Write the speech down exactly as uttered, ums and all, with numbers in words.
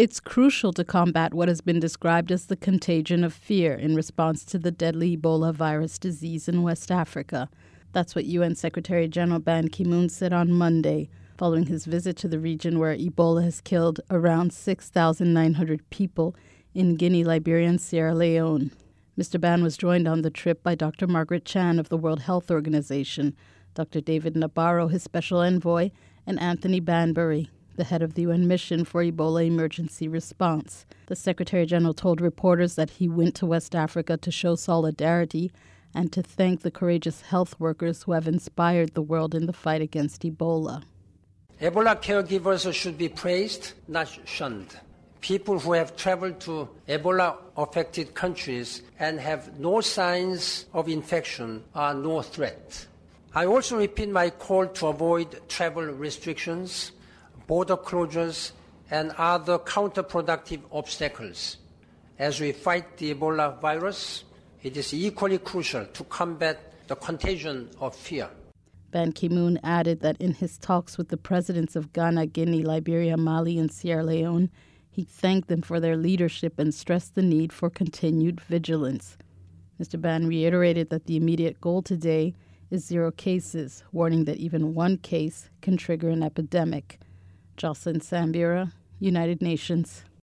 It's crucial to combat what has been described as the contagion of fear in response to the deadly Ebola virus disease in West Africa. That's what U N Secretary General Ban Ki-moon said on Monday, following his visit to the region where Ebola has killed around six thousand nine hundred people in Guinea, Liberia, and Sierra Leone. Mister Ban was joined on the trip by Doctor Margaret Chan of the World Health Organization, Doctor David Nabarro, his special envoy, and Anthony Banbury, the head of the U N mission for Ebola emergency response. The Secretary General told reporters that he went to West Africa to show solidarity and to thank the courageous health workers who have inspired the world in the fight against Ebola. Ebola caregivers should be praised, not shunned. People who have traveled to Ebola-affected countries and have no signs of infection are no threat. I also repeat my call to avoid travel restrictions, border closures, and other counterproductive obstacles. As we fight the Ebola virus, it is equally crucial to combat the contagion of fear. Ban Ki-moon added that in his talks with the presidents of Ghana, Guinea, Liberia, Mali, and Sierra Leone, he thanked them for their leadership and stressed the need for continued vigilance. Mister Ban reiterated that the immediate goal today is zero cases, warning that even one case can trigger an epidemic. Jocelyn Sambira, United Nations.